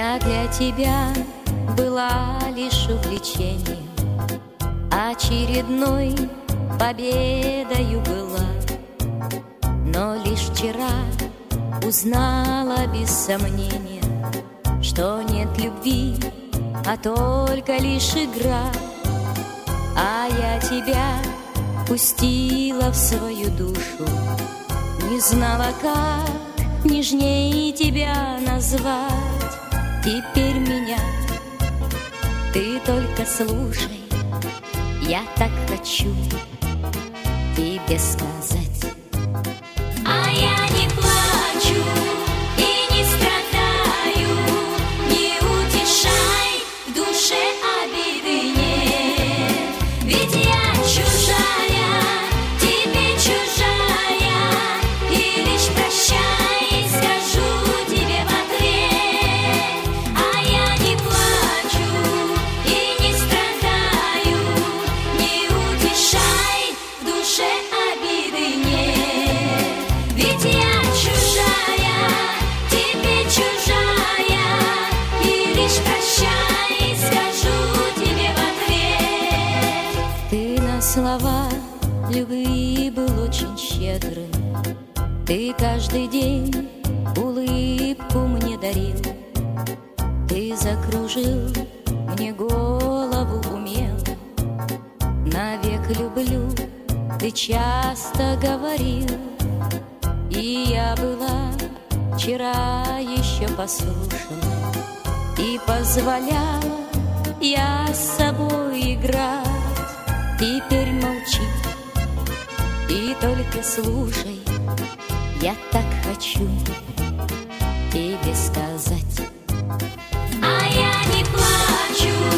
Я для тебя была лишь увлечением, очередной победою была. Но лишь вчера узнала без сомнения, что нет любви, а только лишь игра. А я тебя пустила в свою душу, не знала, как нежней тебя назвать. Теперь меня ты только слушай, я так хочу тебе сказать. А я не плачу и не страдаю, не утешай, в душе обиды нет. Ведь я чужая, тебе чужая, и лишь прощай скажу тебе в ответ. А я не плачу и не страдаю, не утешай, в душе обиды нет. Ведь я чужая, тебе чужая, и лишь прощай скажу тебе в ответ. Ты на слова любви был очень щедрым, ты каждый день улыбку мне дарил, ты закружил мне голову умело. Навек люблю, ты часто говорил, и я была вчера еще послушна, и позволяла я с собой играть. Теперь молчи и только слушай, я так хочу тебе сказать. А я не плачу